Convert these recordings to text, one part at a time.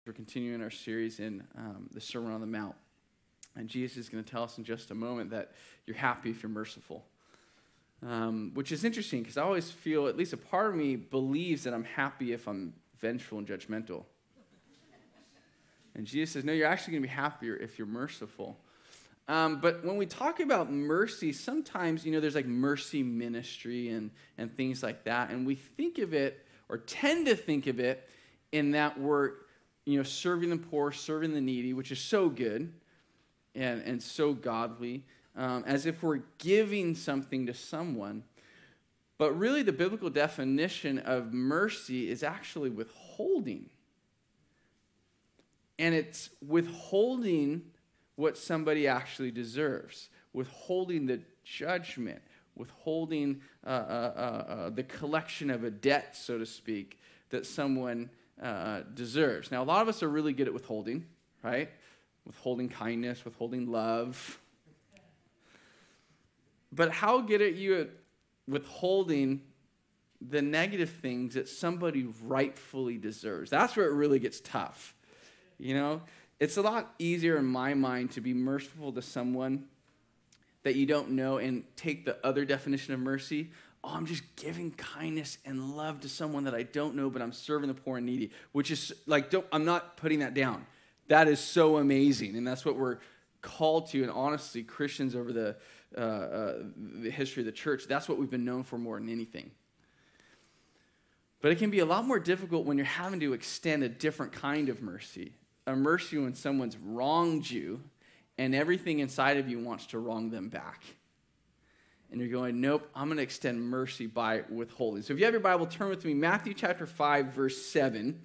We're continuing our series in the Sermon on the Mount. And Jesus is going to tell us in just a moment that you're happy if you're merciful. Which is interesting because I always feel, at least a part of me believes that I'm happy if I'm vengeful and judgmental. And Jesus says, no, you're actually going to be happier if you're merciful. But when we talk about mercy, sometimes, there's like mercy ministry and things like that. And we think of it, or tend to think of it, in that we're serving the poor, serving the needy, which is so good and so godly, as if we're giving something to someone. But really, the biblical definition of mercy is actually withholding. And it's withholding what somebody actually deserves, withholding the judgment, withholding the collection of a debt, so to speak, that someone deserves. Now, a lot of us are really good at withholding, right? Withholding kindness, withholding love. But how good are you at withholding the negative things that somebody rightfully deserves? That's where it really gets tough. It's a lot easier in my mind to be merciful to someone that you don't know and take the other definition of mercy. Oh, I'm just giving kindness and love to someone that I don't know, but I'm serving the poor and needy, which is like, I'm not putting that down. That is so amazing, and that's what we're called to. And honestly, Christians over the history of the church, that's what we've been known for more than anything. But it can be a lot more difficult when you're having to extend a different kind of mercy, a mercy when someone's wronged you and everything inside of you wants to wrong them back. And you're going, nope, I'm going to extend mercy by withholding. So if you have your Bible, turn with me, Matthew chapter 5, verse 7.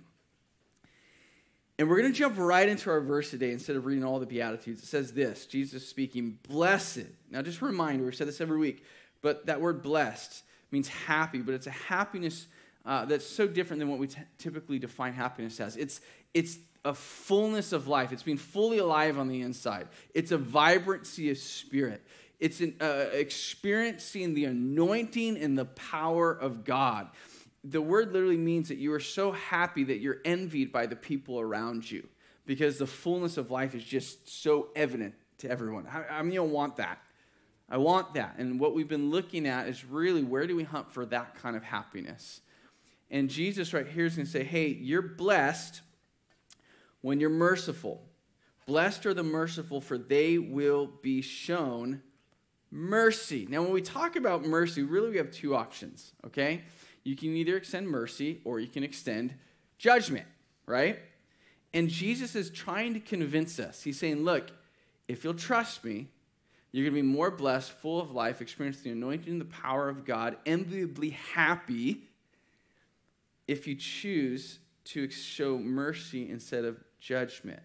And we're going to jump right into our verse today instead of reading all the Beatitudes. It says this, Jesus speaking, blessed. Now just a reminder, we've said this every week, but that word blessed means happy, but it's a happiness that's so different than what we typically define happiness as. It's a fullness of life. It's being fully alive on the inside. It's a vibrancy of spirit. It's experiencing the anointing and the power of God. The word literally means that you are so happy that you're envied by the people around you because the fullness of life is just so evident to everyone. I mean, you don't want that. I want that. And what we've been looking at is really where do we hunt for that kind of happiness? And Jesus right here is going to say, hey, you're blessed when you're merciful. Blessed are the merciful, for they will be shown mercy. Now, when we talk about mercy, really we have two options, okay? You can either extend mercy or you can extend judgment, right? And Jesus is trying to convince us. He's saying, look, if you'll trust me, you're going to be more blessed, full of life, experience the anointing and the power of God, enviably happy if you choose to show mercy instead of judgment.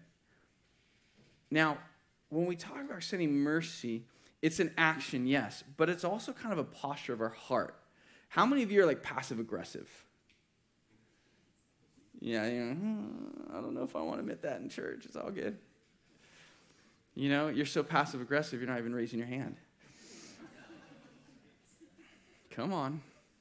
Now, when we talk about extending mercy, it's an action, yes, but it's also kind of a posture of our heart. How many of you are like passive aggressive? Yeah, I don't know if I want to admit that in church. It's all good. You're so passive aggressive, you're not even raising your hand. Come on.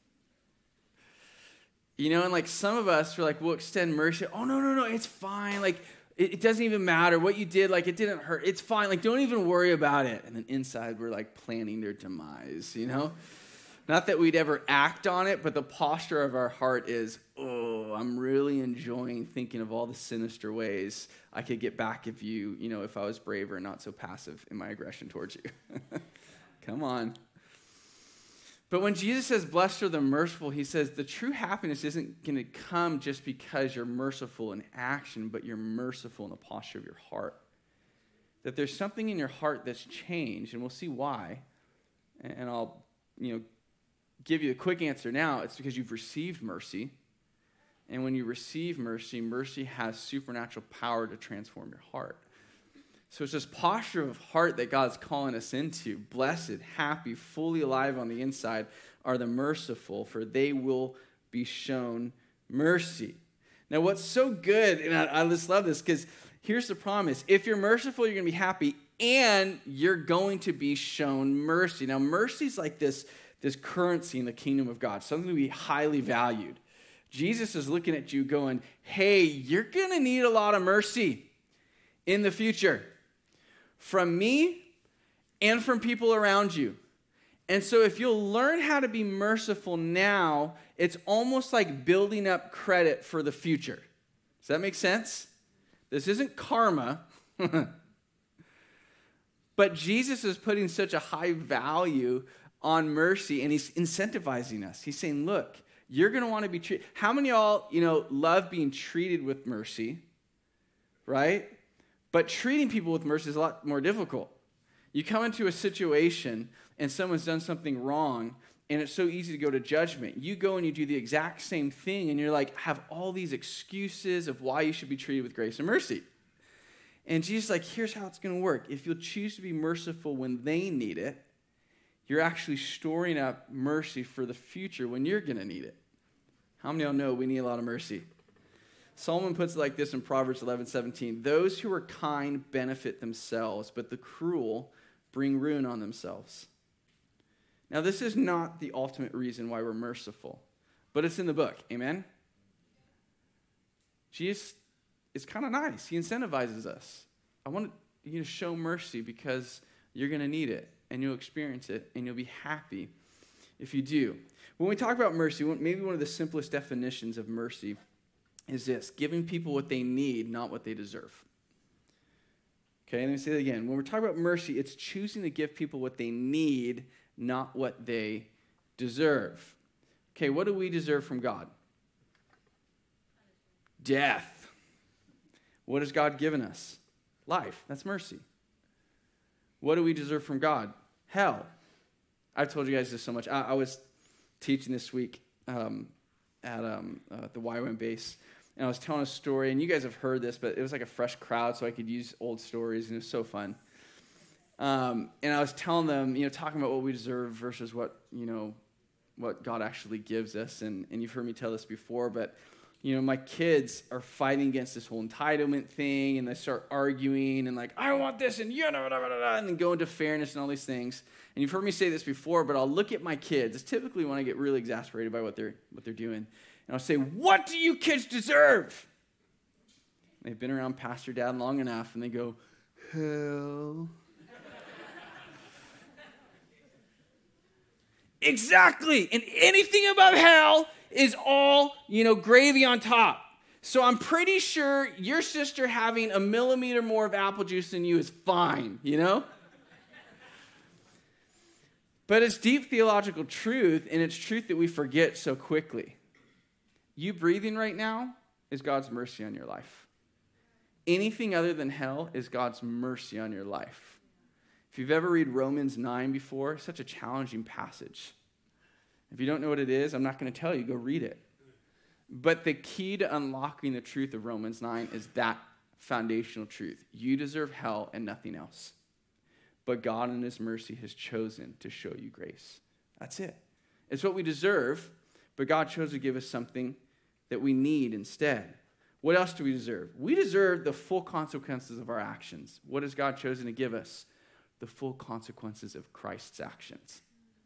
And like some of us are like, we'll extend mercy. Oh, no, it's fine. Like, it doesn't even matter what you did. Like, it didn't hurt. It's fine. Like, don't even worry about it. And then inside, we're like planning their demise, Not that we'd ever act on it, but the posture of our heart is, oh, I'm really enjoying thinking of all the sinister ways I could get back if you, if I was braver and not so passive in my aggression towards you. Come on. But when Jesus says, blessed are the merciful, he says the true happiness isn't going to come just because you're merciful in action, but you're merciful in the posture of your heart. That there's something in your heart that's changed, and we'll see why. And I'll, give you a quick answer now. It's because you've received mercy. And when you receive mercy, mercy has supernatural power to transform your heart. So it's this posture of heart that God's calling us into. Blessed, happy, fully alive on the inside are the merciful, for they will be shown mercy. Now, what's so good, and I just love this, because here's the promise. If you're merciful, you're going to be happy, and you're going to be shown mercy. Now, mercy is like this currency in the kingdom of God, something to be highly valued. Jesus is looking at you going, hey, you're going to need a lot of mercy in the future from me and from people around you. And so if you'll learn how to be merciful now, it's almost like building up credit for the future. Does that make sense? This isn't karma. But Jesus is putting such a high value on mercy, and he's incentivizing us. He's saying, look, you're going to want to be treated. How many of y'all, love being treated with mercy, right? But treating people with mercy is a lot more difficult. You come into a situation and someone's done something wrong, and it's so easy to go to judgment. You go and you do the exact same thing, and you're like, have all these excuses of why you should be treated with grace and mercy. And Jesus is like, here's how it's going to work. If you'll choose to be merciful when they need it, you're actually storing up mercy for the future when you're going to need it. How many of y'all know we need a lot of mercy? Solomon puts it like this in Proverbs 11:17. Those who are kind benefit themselves, but the cruel bring ruin on themselves. Now, this is not the ultimate reason why we're merciful, but it's in the book. Amen? Jesus is kind of nice. He incentivizes us. I want you to show mercy because you're going to need it, and you'll experience it, and you'll be happy if you do. When we talk about mercy, maybe one of the simplest definitions of mercy is this: giving people what they need, not what they deserve. Okay, let me say that again. When we're talking about mercy, it's choosing to give people what they need, not what they deserve. Okay, what do we deserve from God? Death. What has God given us? Life. That's mercy. What do we deserve from God? Hell. I've told you guys this so much. I was teaching this week at the YWAM base, and I was telling a story, and you guys have heard this, but it was like a fresh crowd, so I could use old stories, and it was so fun. And I was telling them, talking about what we deserve versus what God actually gives us, and you've heard me tell this before, but my kids are fighting against this whole entitlement thing, and they start arguing and like, I want this, and and then go into fairness and all these things. And you've heard me say this before, but I'll look at my kids. It's typically when I get really exasperated by what they're doing. And I'll say, what do you kids deserve? And they've been around Pastor Dad long enough, and they go, hell. Exactly. And anything above hell is all, gravy on top. So I'm pretty sure your sister having a millimeter more of apple juice than you is fine, But it's deep theological truth, and it's truth that we forget so quickly. You breathing right now is God's mercy on your life. Anything other than hell is God's mercy on your life. If you've ever read Romans 9 before, it's such a challenging passage. If you don't know what it is, I'm not going to tell you. Go read it. But the key to unlocking the truth of Romans 9 is that foundational truth. You deserve hell and nothing else. But God in his mercy has chosen to show you grace. That's it. It's what we deserve, but God chose to give us something that we need instead. What else do we deserve? We deserve the full consequences of our actions. What has God chosen to give us? The full consequences of Christ's actions.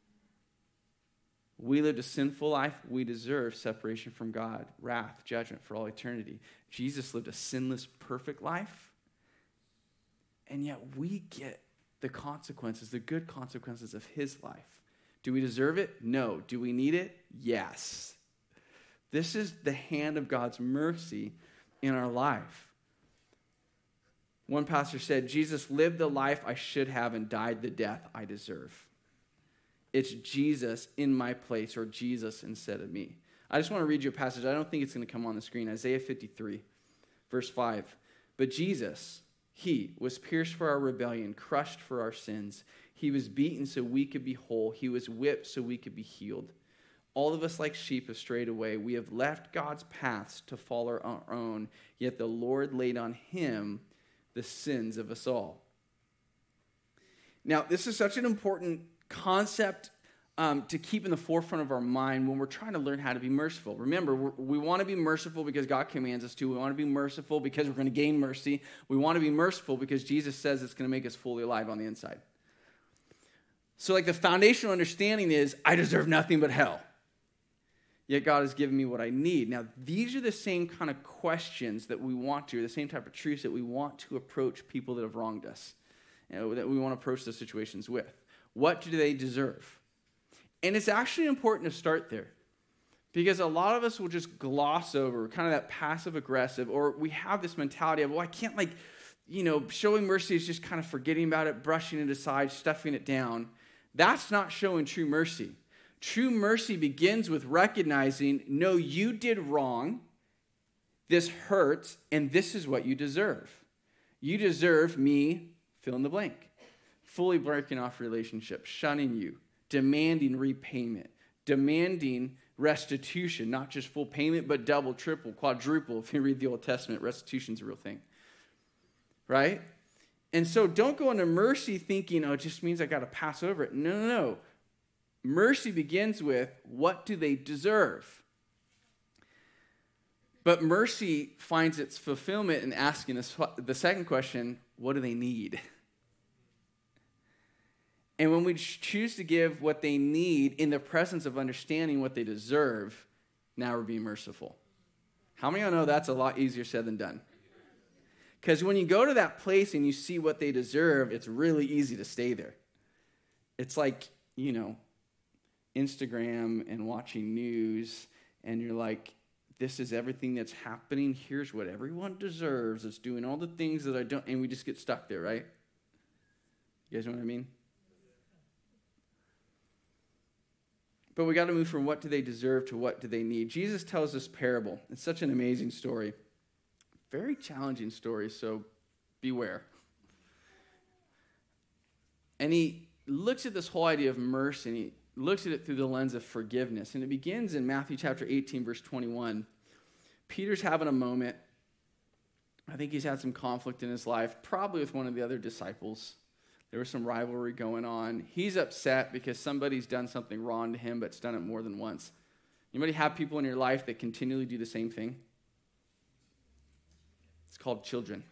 We lived a sinful life. We deserve separation from God, wrath, judgment for all eternity. Jesus lived a sinless, perfect life, and yet we get the consequences, the good consequences of his life. Do we deserve it? No. Do we need it? Yes. This is the hand of God's mercy in our life. One pastor said, Jesus lived the life I should have and died the death I deserve. It's Jesus in my place, or Jesus instead of me. I just want to read you a passage. I don't think it's going to come on the screen. Isaiah 53, verse 5. But Jesus, he was pierced for our rebellion, crushed for our sins. He was beaten so we could be whole. He was whipped so we could be healed. All of us like sheep have strayed away. We have left God's paths to follow our own, yet the Lord laid on him the sins of us all. Now, this is such an important concept to keep in the forefront of our mind when we're trying to learn how to be merciful. Remember, we want to be merciful because God commands us to. We want to be merciful because we're going to gain mercy. We want to be merciful because Jesus says it's going to make us fully alive on the inside. So the foundational understanding is, I deserve nothing but hell. yet God has given me what I need. Now, these are the same kind of questions that we want to, or the same type of truths that we want to approach people that have wronged us, that we want to approach those situations with. What do they deserve? And it's actually important to start there, because a lot of us will just gloss over kind of that passive aggressive, or we have this mentality of, well, I can't showing mercy is just kind of forgetting about it, brushing it aside, stuffing it down. That's not showing true mercy. True mercy begins with recognizing, no, you did wrong, this hurts, and this is what you deserve. You deserve me, fill in the blank, fully breaking off relationships, shunning you, demanding repayment, demanding restitution, not just full payment, but double, triple, quadruple. If you read the Old Testament, restitution's a real thing, right? And so don't go into mercy thinking, oh, it just means I got to pass over it. No. Mercy begins with, what do they deserve? But mercy finds its fulfillment in asking us the second question, what do they need? And when we choose to give what they need in the presence of understanding what they deserve, now we're being merciful. How many of you know that's a lot easier said than done? Because when you go to that place and you see what they deserve, it's really easy to stay there. It's like, Instagram and watching news, and you're like, this is everything that's happening. Here's what everyone deserves. It's doing all the things that I don't, and we just get stuck there, right? You guys know what I mean? But we got to move from what do they deserve to what do they need. Jesus tells this parable. It's such an amazing story. Very challenging story, so beware. And he looks at this whole idea of mercy, and he looks at it through the lens of forgiveness. And it begins in Matthew chapter 18, verse 21. Peter's having a moment. I think he's had some conflict in his life, probably with one of the other disciples. There was some rivalry going on. He's upset because somebody's done something wrong to him, but's done it more than once. Anybody have people in your life that continually do the same thing? It's called children.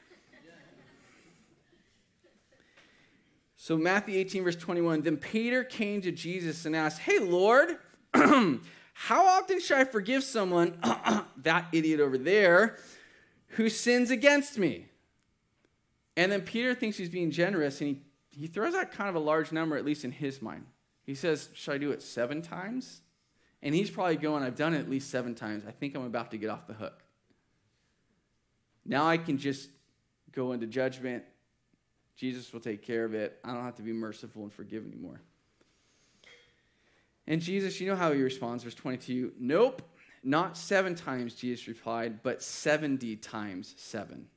So Matthew 18, verse 21, then Peter came to Jesus and asked, hey, Lord, how often should I forgive someone, that idiot over there, who sins against me? And then Peter thinks he's being generous, and he throws out kind of a large number, at least in his mind. He says, should I do it 7 times? And he's probably going, I've done it at least 7 times. I think I'm about to get off the hook. Now I can just go into judgment. Jesus will take care of it. I don't have to be merciful and forgive anymore. And Jesus, you know how he responds, verse 22. Nope, not 7 times, Jesus replied, but 70 times 7.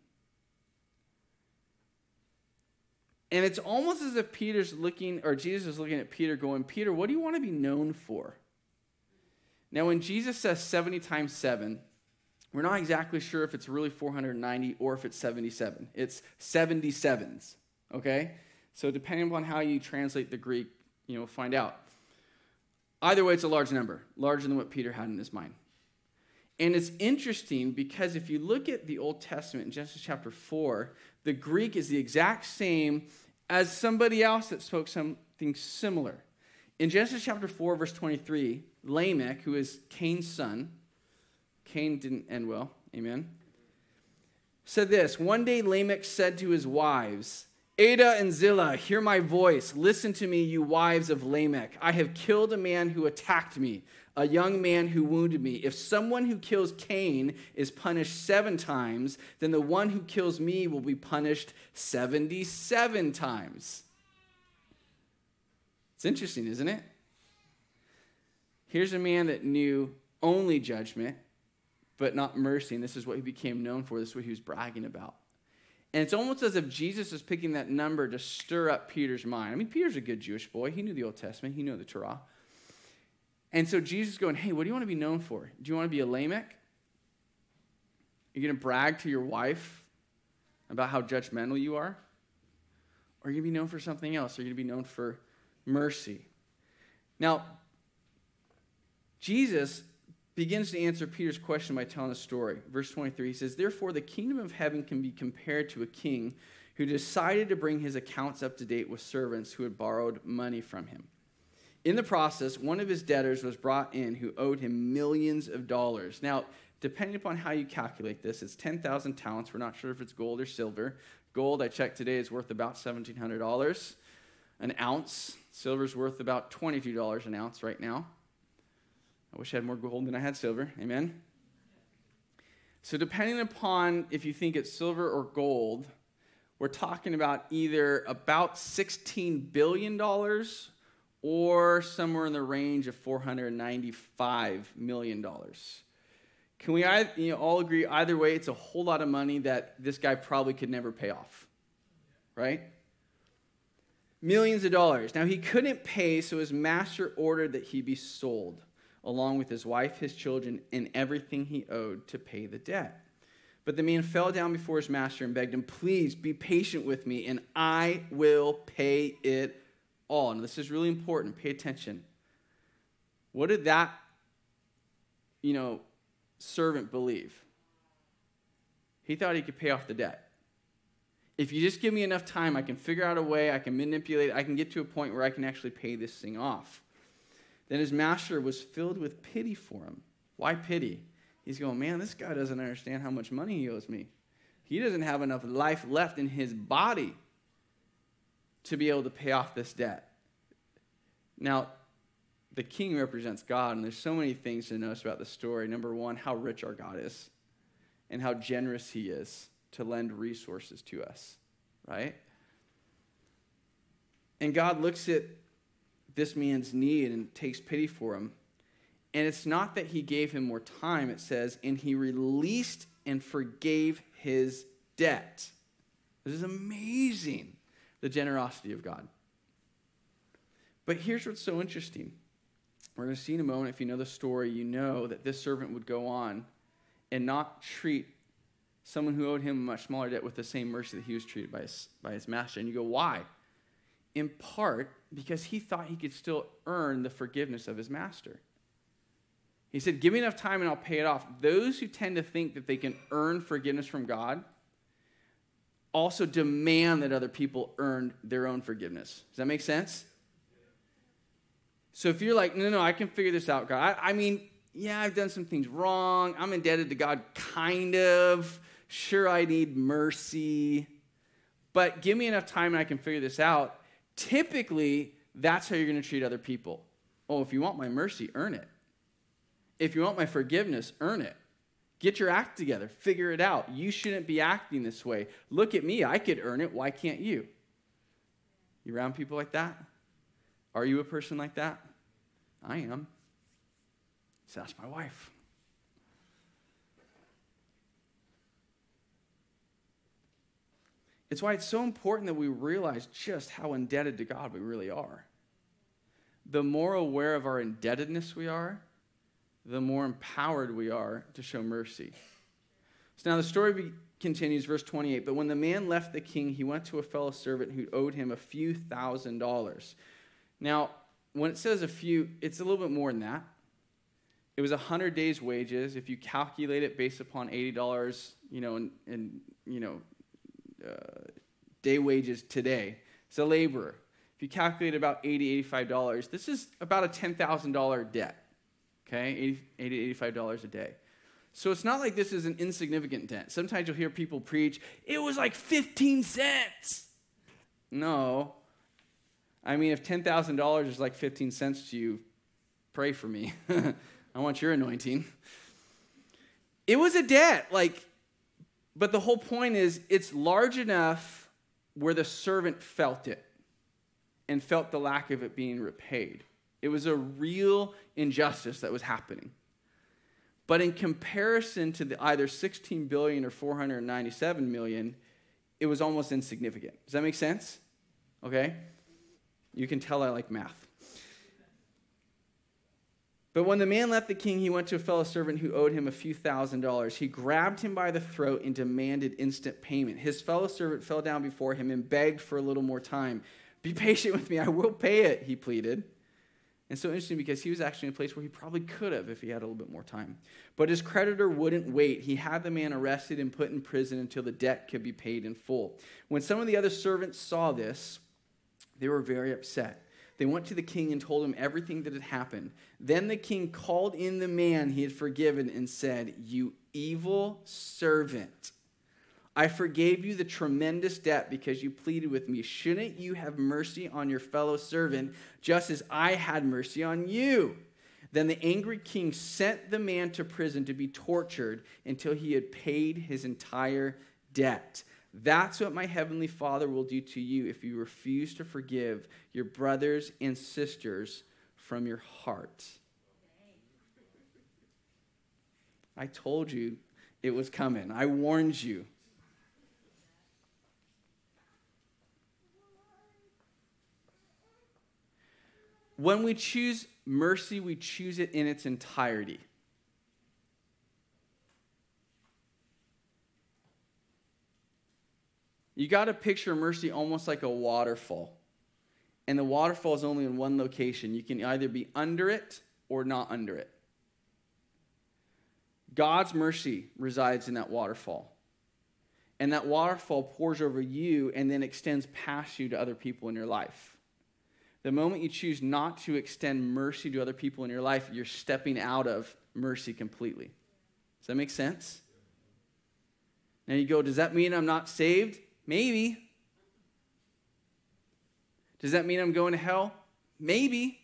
And it's almost as if Jesus is looking at Peter going, Peter, what do you want to be known for? Now, when Jesus says 70 times 7, we're not exactly sure if it's really 490 or if it's 77. It's 77s, okay? So depending upon how you translate the Greek, find out. Either way, it's a large number, larger than what Peter had in his mind. And it's interesting because if you look at the Old Testament in Genesis chapter 4, the Greek is the exact same as somebody else that spoke something similar. In Genesis chapter 4, verse 23, Lamech, who is Cain's son, Cain didn't end well, amen, said this, one day Lamech said to his wives, Ada and Zillah, hear my voice. Listen to me, you wives of Lamech. I have killed a man who attacked me, a young man who wounded me. If someone who kills Cain is punished 7 times, then the one who kills me will be punished 77 times. It's interesting, isn't it? Here's a man that knew only judgment, but not mercy, and this is what he became known for. This is what he was bragging about. And it's almost as if Jesus is picking that number to stir up Peter's mind. I mean, Peter's a good Jewish boy. He knew the Old Testament. He knew the Torah. And so Jesus is going, hey, what do you want to be known for? Do you want to be a Lamech? Are you going to brag to your wife about how judgmental you are? Or are you going to be known for something else? Are you going to be known for mercy? Now, Jesus begins to answer Peter's question by telling a story. Verse 23, he says, therefore the kingdom of heaven can be compared to a king who decided to bring his accounts up to date with servants who had borrowed money from him. In the process, one of his debtors was brought in who owed him millions of dollars. Now, depending upon how you calculate this, it's 10,000 talents. We're not sure if it's gold or silver. Gold, I checked today, is worth about $1,700 an ounce. Silver's worth about $22 an ounce right now. I wish I had more gold than I had silver. Amen? So depending upon if you think it's silver or gold, we're talking about either about $16 billion or somewhere in the range of $495 million. Can we all agree either way it's a whole lot of money that this guy probably could never pay off, right? Millions of dollars. Now, he couldn't pay, so his master ordered that he be sold, along with his wife, his children, and everything he owed to pay the debt. But the man fell down before his master and begged him, please be patient with me, and I will pay it all. And this is really important. Pay attention. What did that, servant believe? He thought he could pay off the debt. If you just give me enough time, I can figure out a way, I can manipulate, I can get to a point where I can actually pay this thing off. Then his master was filled with pity for him. Why pity? He's going, man, this guy doesn't understand how much money he owes me. He doesn't have enough life left in his body to be able to pay off this debt. Now, the king represents God, and there's so many things to notice about the story. Number one, how rich our God is and how generous he is to lend resources to us, right? And God looks at this man's need and takes pity for him. And it's not that he gave him more time. It says, and he released and forgave his debt. This is amazing, the generosity of God. But here's what's so interesting. We're going to see in a moment, if you know the story, you know that this servant would go on and not treat someone who owed him a much smaller debt with the same mercy that he was treated by his master. And you go, why? In part, because he thought he could still earn the forgiveness of his master. He said, give me enough time and I'll pay it off. Those who tend to think that they can earn forgiveness from God also demand that other people earn their own forgiveness. Does that make sense? So if you're like, no, I can figure this out, God. I mean, yeah, I've done some things wrong. I'm indebted to God, kind of. Sure, I need mercy. But give me enough time and I can figure this out. Typically, that's how you're going to treat other people. Oh, if you want my mercy, earn it. If you want my forgiveness, earn it. Get your act together. Figure it out. You shouldn't be acting this way. Look at me. I could earn it. Why can't you? You around people like that? Are you a person like that? I am. So that's my wife. It's why it's so important that we realize just how indebted to God we really are. The more aware of our indebtedness we are, the more empowered we are to show mercy. So now the story continues, verse 28. But when the man left the king, he went to a fellow servant who owed him a few $1,000s. Now, when it says a few, it's a little bit more than that. It was 100 days' wages. If you calculate it based upon $80, day wages today, it's a laborer. If you calculate about $80, $85, this is about a $10,000 debt. Okay, $80 to $85 a day. So it's not like this is an insignificant debt. Sometimes you'll hear people preach, it was like 15 cents. No. I mean, if $10,000 is like 15 cents to you, pray for me. I want your anointing. It was a debt, but the whole point is it's large enough where the servant felt it and felt the lack of it being repaid. It was a real injustice that was happening. But in comparison to the either $16 billion or $497 million, it was almost insignificant. Does that make sense? Okay? You can tell I like math. But when the man left the king, he went to a fellow servant who owed him a few $1,000s. He grabbed him by the throat and demanded instant payment. His fellow servant fell down before him and begged for a little more time. Be patient with me, I will pay it, he pleaded. And so interesting because he was actually in a place where he probably could have if he had a little bit more time. But his creditor wouldn't wait. He had the man arrested and put in prison until the debt could be paid in full. When some of the other servants saw this, they were very upset. They went to the king and told him everything that had happened. Then the king called in the man he had forgiven and said, "You evil servant. I forgave you the tremendous debt because you pleaded with me. Shouldn't you have mercy on your fellow servant just as I had mercy on you?" Then the angry king sent the man to prison to be tortured until he had paid his entire debt. That's what my heavenly Father will do to you if you refuse to forgive your brothers and sisters from your heart. I told you it was coming. I warned you. When we choose mercy, we choose it in its entirety. You got to picture mercy almost like a waterfall. And the waterfall is only in one location. You can either be under it or not under it. God's mercy resides in that waterfall. And that waterfall pours over you and then extends past you to other people in your life. The moment you choose not to extend mercy to other people in your life, you're stepping out of mercy completely. Does that make sense? Now you go, does that mean I'm not saved? Maybe. Does that mean I'm going to hell? Maybe.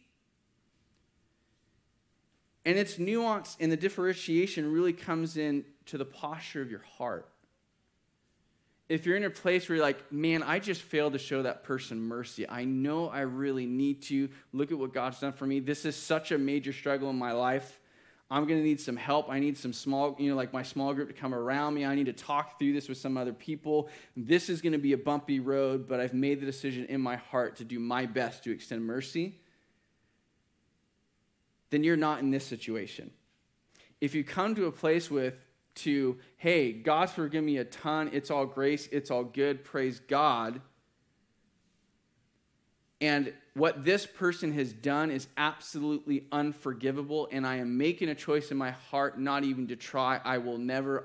And its nuance and the differentiation really comes in to the posture of your heart. If you're in a place where you're like, man, I just failed to show that person mercy. I know I really need to. Look at what God's done for me. This is such a major struggle in my life. I'm going to need some help. I need some small, like my small group to come around me. I need to talk through this with some other people. This is going to be a bumpy road, but I've made the decision in my heart to do my best to extend mercy. Then you're not in this situation. If you come to a place hey, God's forgiven me a ton. It's all grace. It's all good. Praise God. And what this person has done is absolutely unforgivable, and I am making a choice in my heart not even to try. I will never.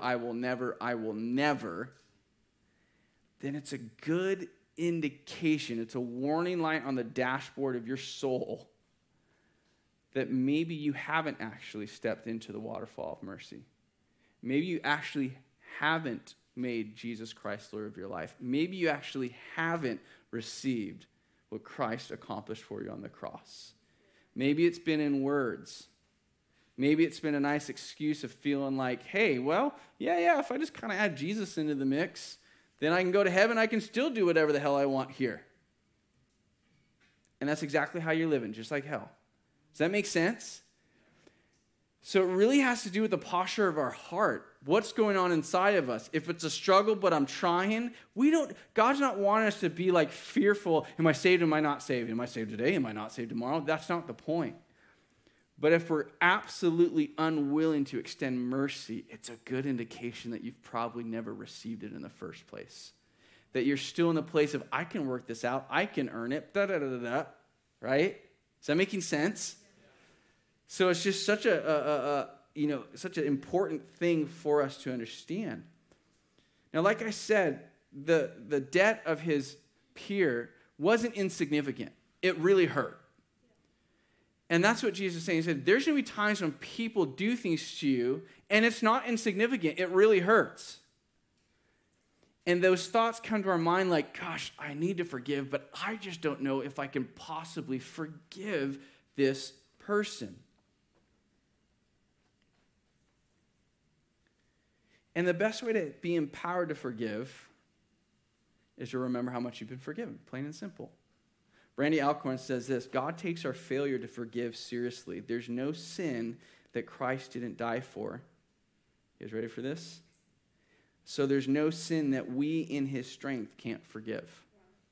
Then it's a good indication. It's a warning light on the dashboard of your soul that maybe you haven't actually stepped into the waterfall of mercy. Maybe you actually haven't made Jesus Christ Lord of your life. Maybe you actually haven't received what Christ accomplished for you on the cross. Maybe it's been in words. Maybe it's been a nice excuse of feeling like, hey, well, yeah, if I just kind of add Jesus into the mix, then I can go to heaven. I can still do whatever the hell I want here. And that's exactly how you're living, just like hell. Does that make sense? So it really has to do with the posture of our heart. What's going on inside of us? If it's a struggle, but I'm trying, God's not wanting us to be like fearful. Am I saved? Am I not saved? Am I saved today? Am I not saved tomorrow? That's not the point. But if we're absolutely unwilling to extend mercy, it's a good indication that you've probably never received it in the first place. That you're still in the place of, I can work this out. I can earn it. Right? Is that making sense? So it's just such such an important thing for us to understand. Now, like I said, the debt of his peer wasn't insignificant. It really hurt. And that's what Jesus is saying. He said, there's going to be times when people do things to you, and it's not insignificant. It really hurts. And those thoughts come to our mind like, gosh, I need to forgive, but I just don't know if I can possibly forgive this person. And the best way to be empowered to forgive is to remember how much you've been forgiven, plain and simple. Randy Alcorn says this: God takes our failure to forgive seriously. There's no sin that Christ didn't die for. You guys ready for this? So there's no sin that we in his strength can't forgive.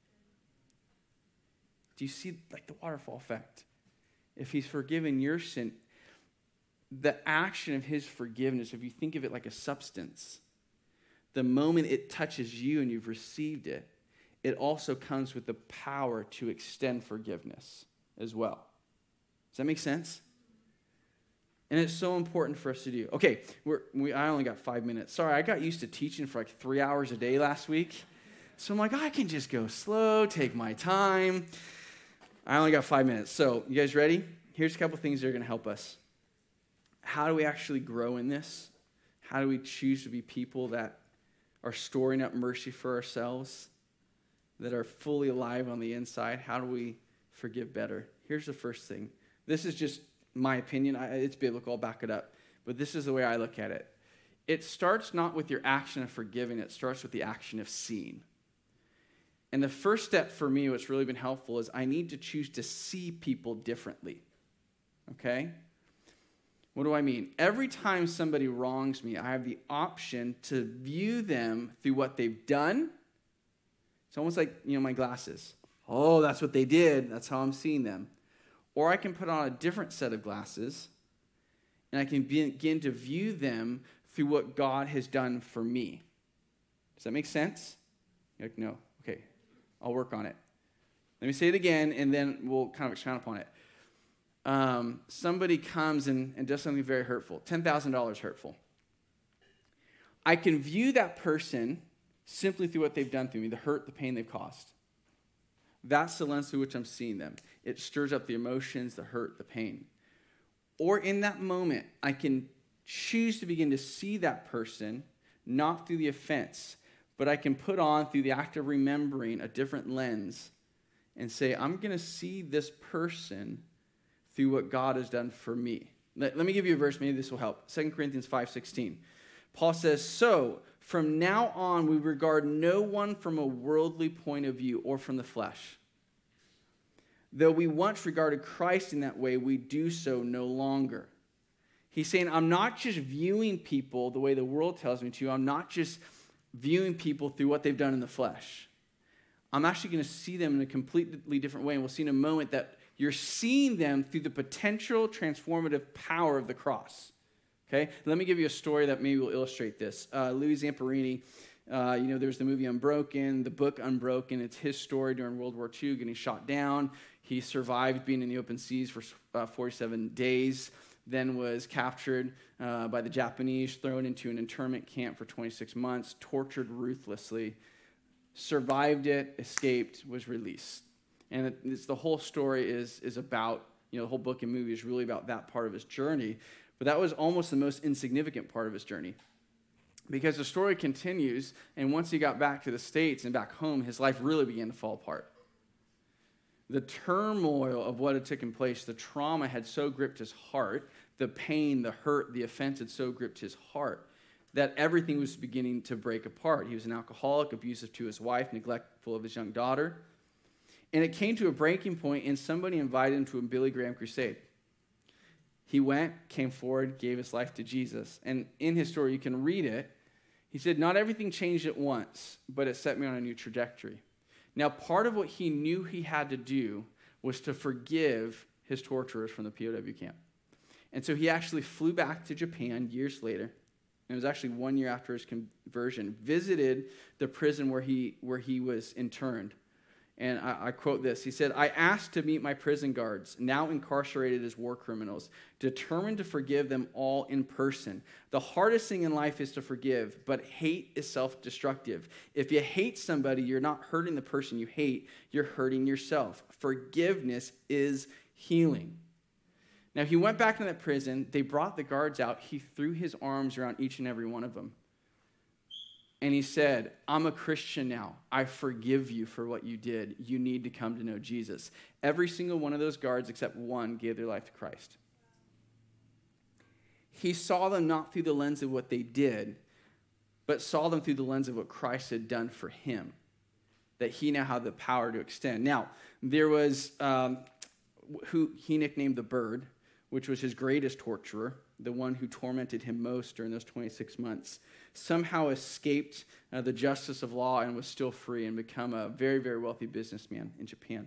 Do you see like the waterfall effect? If he's forgiven your sin, the action of his forgiveness, if you think of it like a substance, the moment it touches you and you've received it, it also comes with the power to extend forgiveness as well. Does that make sense? And it's so important for us to do. Okay, I only got 5 minutes. Sorry, I got used to teaching for like 3 hours a day last week. So I'm like, I can just go slow, take my time. I only got 5 minutes. So, you guys ready? Here's a couple things that are going to help us. How do we actually grow in this? How do we choose to be people that are storing up mercy for ourselves, that are fully alive on the inside? How do we forgive better? Here's the first thing. This is just my opinion. It's biblical. I'll back it up. But this is the way I look at it. It starts not with your action of forgiving. It starts with the action of seeing. And the first step for me, what's really been helpful, is I need to choose to see people differently. Okay? What do I mean? Every time somebody wrongs me, I have the option to view them through what they've done. It's almost like, my glasses. Oh, that's what they did. That's how I'm seeing them. Or I can put on a different set of glasses, and I can begin to view them through what God has done for me. Does that make sense? You're like, no. Okay. I'll work on it. Let me say it again, and then we'll kind of expound upon it. Somebody comes and does something very hurtful, $10,000 hurtful. I can view that person simply through what they've done through me, the hurt, the pain they've caused. That's the lens through which I'm seeing them. It stirs up the emotions, the hurt, the pain. Or in that moment, I can choose to begin to see that person, not through the offense, but I can put on, through the act of remembering, a different lens and say, I'm going to see this person through what God has done for me. Let me give you a verse. Maybe this will help. 2 Corinthians 5:16. Paul says, so from now on we regard no one from a worldly point of view or from the flesh. Though we once regarded Christ in that way, we do so no longer. He's saying, I'm not just viewing people the way the world tells me to. I'm not just viewing people through what they've done in the flesh. I'm actually going to see them in a completely different way. And we'll see in a moment that you're seeing them through the potential transformative power of the cross. Okay? Let me give you a story that maybe will illustrate this. Louis Zamperini, there's the movie Unbroken, the book Unbroken. It's his story during World War II, getting shot down. He survived being in the open seas for 47 days, then was captured by the Japanese, thrown into an internment camp for 26 months, tortured ruthlessly, survived it, escaped, was released. And the whole story is about, the whole book and movie is really about that part of his journey. But that was almost the most insignificant part of his journey. Because the story continues, and once he got back to the States and back home, his life really began to fall apart. The turmoil of what had taken place, the trauma had so gripped his heart, the pain, the hurt, the offense had so gripped his heart that everything was beginning to break apart. He was an alcoholic, abusive to his wife, neglectful of his young daughter. And it came to a breaking point, and somebody invited him to a Billy Graham crusade. He went, came forward, gave his life to Jesus. And in his story, you can read it. He said, not everything changed at once, but it set me on a new trajectory. Now, part of what he knew he had to do was to forgive his torturers from the POW camp. And so he actually flew back to Japan years later, and it was actually 1 year after his conversion, visited the prison where he was interned. And I quote this. He said, I asked to meet my prison guards, now incarcerated as war criminals, determined to forgive them all in person. The hardest thing in life is to forgive, but hate is self-destructive. If you hate somebody, you're not hurting the person you hate, you're hurting yourself. Forgiveness is healing. Now, he went back to that prison. They brought the guards out. He threw his arms around each and every one of them. And he said, I'm a Christian now. I forgive you for what you did. You need to come to know Jesus. Every single one of those guards, except one, gave their life to Christ. He saw them not through the lens of what they did, but saw them through the lens of what Christ had done for him, that he now had the power to extend. Now, there was who he nicknamed the Bird, which was his greatest torturer, the one who tormented him most during those 26 months, somehow escaped the justice of law and was still free and become a very, very wealthy businessman in Japan.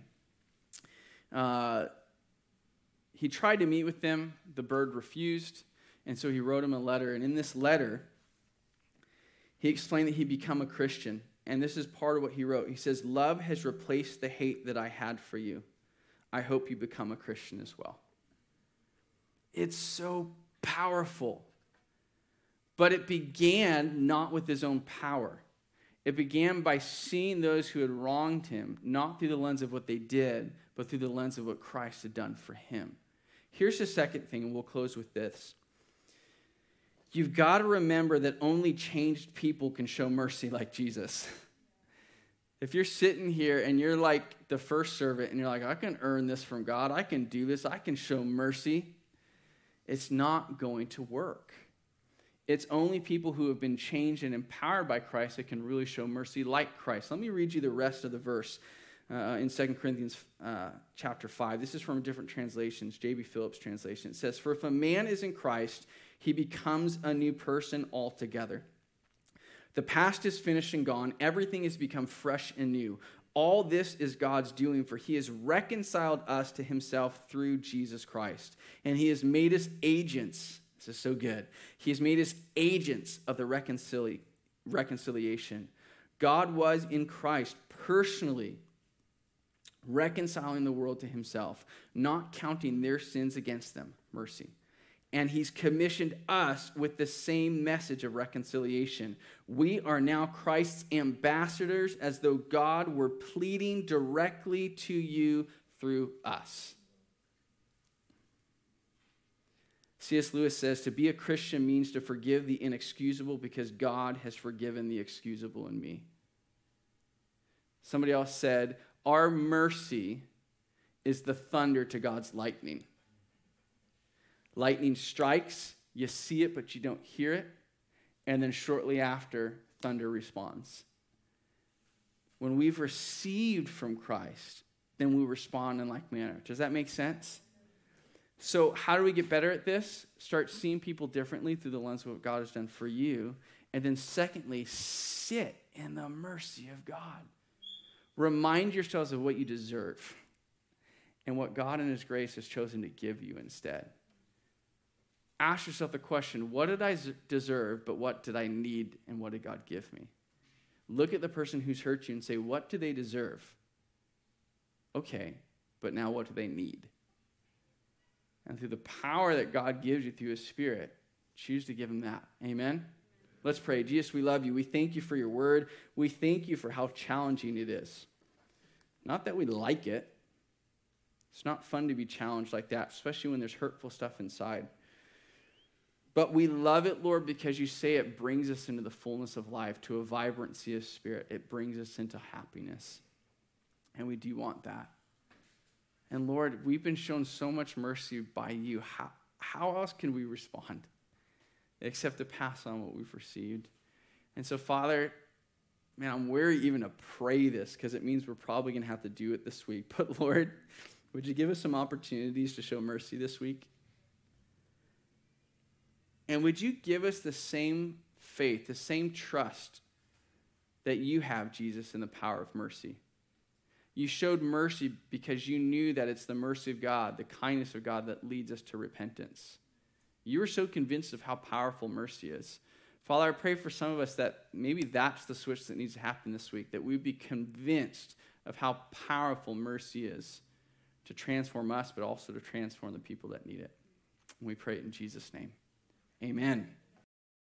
He tried to meet with them. The Bird refused, and so he wrote him a letter. And in this letter, he explained that he'd become a Christian. And this is part of what he wrote. He says, love has replaced the hate that I had for you. I hope you become a Christian as well. It's so powerful. But it began not with his own power. It began by seeing those who had wronged him, not through the lens of what they did, but through the lens of what Christ had done for him. Here's the second thing, and we'll close with this. You've got to remember that only changed people can show mercy like Jesus. If you're sitting here and you're like the first servant and you're like, I can earn this from God, I can do this, I can show mercy, it's not going to work. It's only people who have been changed and empowered by Christ that can really show mercy like Christ. Let me read you the rest of the verse in 2 Corinthians chapter 5. This is from different translations, J.B. Phillips' translation. It says, for if a man is in Christ, he becomes a new person altogether. The past is finished and gone. Everything has become fresh and new. All this is God's doing, for he has reconciled us to himself through Jesus Christ. And he has made us agents. This is so good. He has made us agents of the reconciliation. God was in Christ personally reconciling the world to himself, not counting their sins against them, mercy. And he's commissioned us with the same message of reconciliation. We are now Christ's ambassadors, as though God were pleading directly to you through us. C.S. Lewis says, to be a Christian means to forgive the inexcusable because God has forgiven the excusable in me. Somebody else said, our mercy is the thunder to God's lightning. Lightning strikes, you see it, but you don't hear it. And then shortly after, thunder responds. When we've received from Christ, then we respond in like manner. Does that make sense? So how do we get better at this? Start seeing people differently through the lens of what God has done for you. And then secondly, sit in the mercy of God. Remind yourselves of what you deserve and what God in his grace has chosen to give you instead. Ask yourself the question, what did I deserve, but what did I need, and what did God give me? Look at the person who's hurt you and say, what do they deserve? Okay, but now what do they need? And through the power that God gives you through his Spirit, choose to give him that. Amen? Let's pray. Jesus, we love you. We thank you for your word. We thank you for how challenging it is. Not that we like it. It's not fun to be challenged like that, especially when there's hurtful stuff inside. But we love it, Lord, because you say it brings us into the fullness of life, to a vibrancy of spirit. It brings us into happiness. And we do want that. And Lord, we've been shown so much mercy by you. How else can we respond except to pass on what we've received? And so, Father, man, I'm wary even to pray this because it means we're probably going to have to do it this week. But Lord, would you give us some opportunities to show mercy this week? And would you give us the same faith, the same trust that you have, Jesus, in the power of mercy? You showed mercy because you knew that it's the mercy of God, the kindness of God that leads us to repentance. You were so convinced of how powerful mercy is. Father, I pray for some of us that maybe that's the switch that needs to happen this week, that we'd be convinced of how powerful mercy is to transform us, but also to transform the people that need it. And we pray it in Jesus' name. Amen.